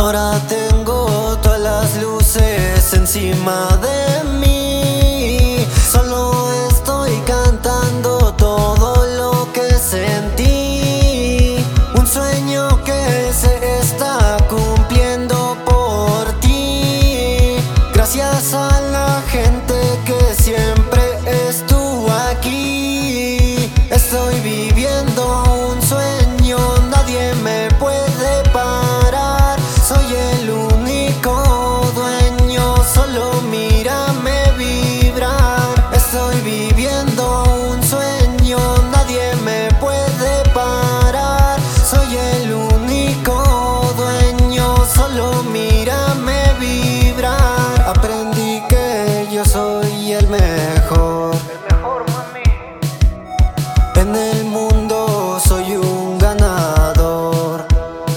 Ahora tengo todas las luces encima de mí. Solo estoy cantando todo lo que sentí. Un sueño que se está cumpliendo por ti. Gracias a la gente que siempre estuvo aquí. Estoy viviendo un sueño, nadie me puede parar. Soy el único dueño, solo mírame vibrar. Estoy viviendo un sueño, nadie me puede parar. Soy el único dueño, solo mírame vibrar. Aprendí que yo soy el mejor. Mami. En el mundo soy un ganador.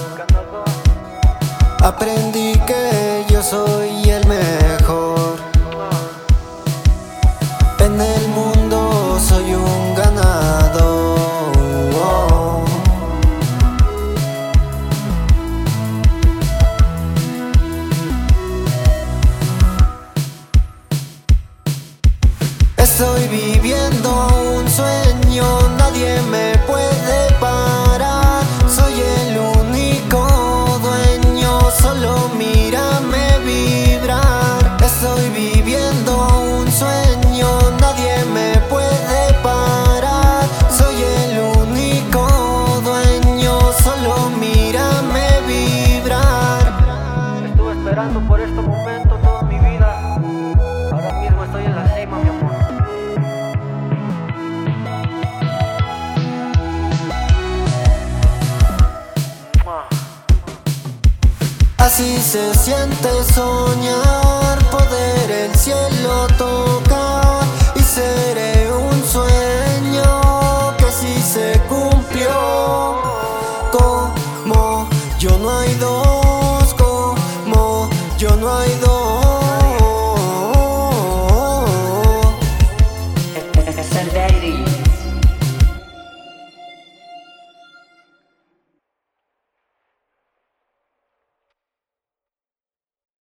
Aprendí que yo soy el mejor. En el mundo soy un ganador. Estoy viviendo un sueño, nadie me puede parar. Soy el único dueño, solo mírame vibrar. Estoy viviendo un sueño, nadie me puede parar. Soy el único dueño, solo mírame vibrar. Estuve esperando por este momento toda mi vida. Ahora mismo estoy en la cima, mi amor. Así se siente soñar, poder el cielo tocar.